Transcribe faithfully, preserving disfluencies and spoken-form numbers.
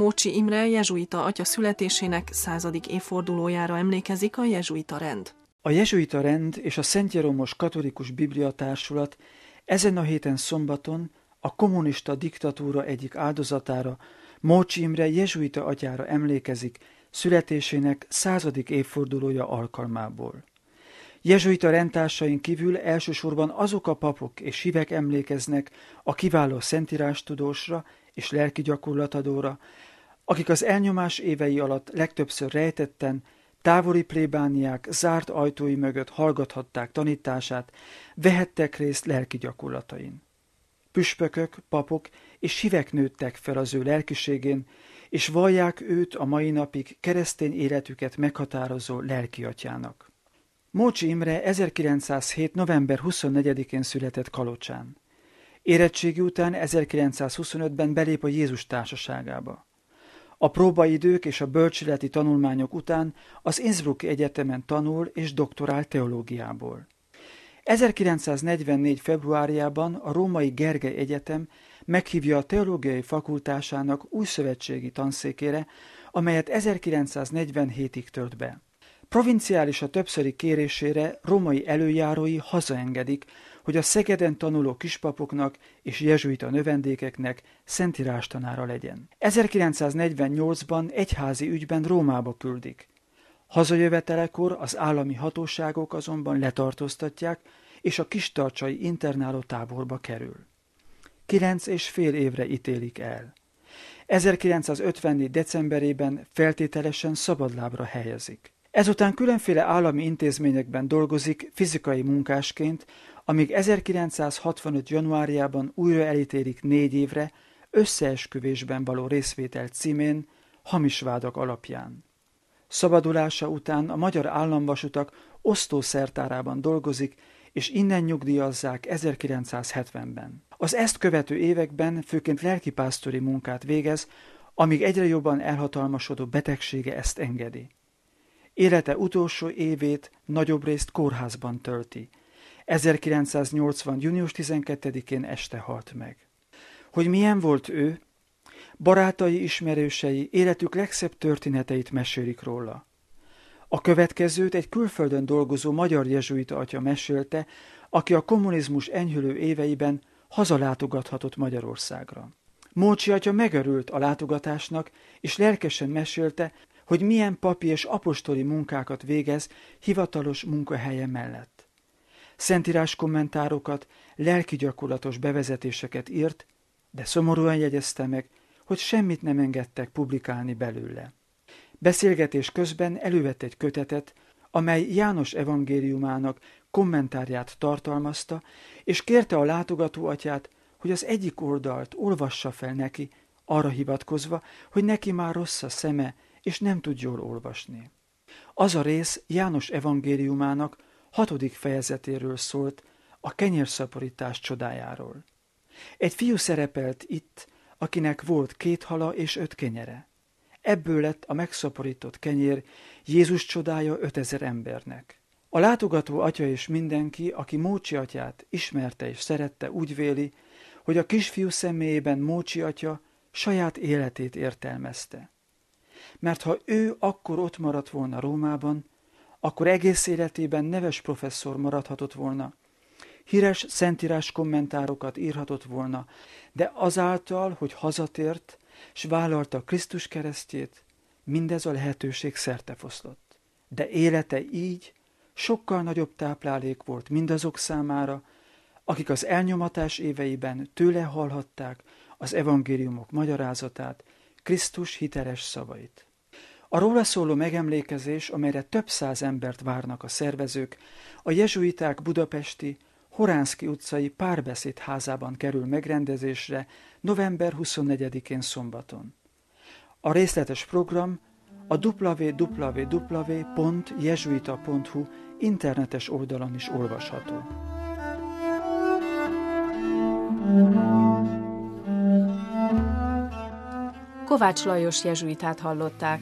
Mócsi Imre jezsuita atya születésének századik évfordulójára emlékezik a jezsuita rend. A jezsuita rend és a Szent Jeromos Katolikus Bibliatársulat ezen a héten szombaton a kommunista diktatúra egyik áldozatára, Mócsi Imre jezsuita atyára emlékezik születésének századik évfordulója alkalmából. Jezsuita rendtársain kívül elsősorban azok a papok és hívek emlékeznek a kiváló szentírástudósra és lelki gyakorlatadóra, akik az elnyomás évei alatt legtöbbször rejtetten, távoli plébániák zárt ajtói mögött hallgathatták tanítását, vehettek részt lelki gyakorlatain. Püspökök, papok és hívek nőttek fel az ő lelkiségén, és vallják őt a mai napig keresztény életüket meghatározó lelkiatyának. Mócsi Imre ezerkilencszázhét. november huszonnegyedikén született Kalocsán. Érettségi után ezerkilencszázhuszonötben belép a Jézus Társaságába. A próbaidők és a bölcseleti tanulmányok után az Innsbrucki Egyetemen tanul és doktorál teológiából. ezerkilencszáznegyvennégy. februárjában a római Gergely Egyetem meghívja a teológiai fakultásának új szövetségi tanszékére, amelyet ezerkilencszáznegyvenhétig tölt be. Provinciális a többszöri kérésére római előjárói hazaengedik, hogy a Szegeden tanuló kispapoknak és jezsuita növendékeknek szentírástanára legyen. ezerkilencszáznegyvennyolcban egyházi ügyben Rómába küldik. Hazajövetelekor az állami hatóságok azonban letartóztatják, és a kistarcsai internáló táborba kerül. Kilenc és fél évre ítélik el. ezerkilencszázötvennégy. decemberében feltételesen szabadlábra helyezik. Ezután különféle állami intézményekben dolgozik fizikai munkásként, amíg ezerkilencszázhatvanöt. januárjában újra elítélik négy évre összeesküvésben való részvétel címén, hamis vádak alapján. Szabadulása után a Magyar Államvasutak osztószertárában dolgozik, és innen nyugdíjazzák ezerkilencszázhetvenben. Az ezt követő években főként lelkipásztori munkát végez, amíg egyre jobban elhatalmasodó betegsége ezt engedi. Élete utolsó évét nagyobbrészt kórházban tölti. ezerkilencszáznyolcvan. június tizenkettedikén este halt meg. Hogy milyen volt ő? Barátai, ismerősei életük legszebb történeteit mesélik róla. A következőt egy külföldön dolgozó magyar jezsuita atya mesélte, aki a kommunizmus enyhülő éveiben hazalátogathatott Magyarországra. Mócsi atya megörült a látogatásnak, és lelkesen mesélte, hogy milyen papi és apostoli munkákat végez hivatalos munkahelye mellett. Szentírás kommentárokat, lelki gyakorlatos bevezetéseket írt, de szomorúan jegyezte meg, hogy semmit nem engedtek publikálni belőle. Beszélgetés közben elővett egy kötetet, amely János evangéliumának kommentárját tartalmazta, és kérte a látogató atyát, hogy az egyik oldalt olvassa fel neki, arra hivatkozva, hogy neki már rossz a szeme, és nem tud jól olvasni. Az a rész János evangéliumának hatodik fejezetéről szólt, a kenyérszaporítás csodájáról. Egy fiú szerepelt itt, akinek volt két hala és öt kenyere. Ebből lett a megszaporított kenyér Jézus csodája ötezer embernek. A látogató atya és mindenki, aki Mócsi atyát ismerte és szerette, úgy véli, hogy a kisfiú személyében Mócsi atya saját életét értelmezte. Mert ha ő akkor ott maradt volna Rómában, akkor egész életében neves professzor maradhatott volna, híres szentírás kommentárokat írhatott volna, de azáltal, hogy hazatért, s vállalta Krisztus keresztjét, mindez a lehetőség szertefoszlott. De élete így sokkal nagyobb táplálék volt mindazok számára, akik az elnyomatás éveiben tőle hallhatták az evangéliumok magyarázatát, Krisztus hiteles szavait. A róla szóló megemlékezés, amelyre több száz embert várnak a szervezők, a jezsuiták budapesti Horánszky utcai Párbeszéd házában kerül megrendezésre november huszonnegyedikén szombaton. A részletes program a double-u double-u double-u pont jezsuita pont hu internetes oldalon is olvasható. Kovács Lajos jezsuitát hallották.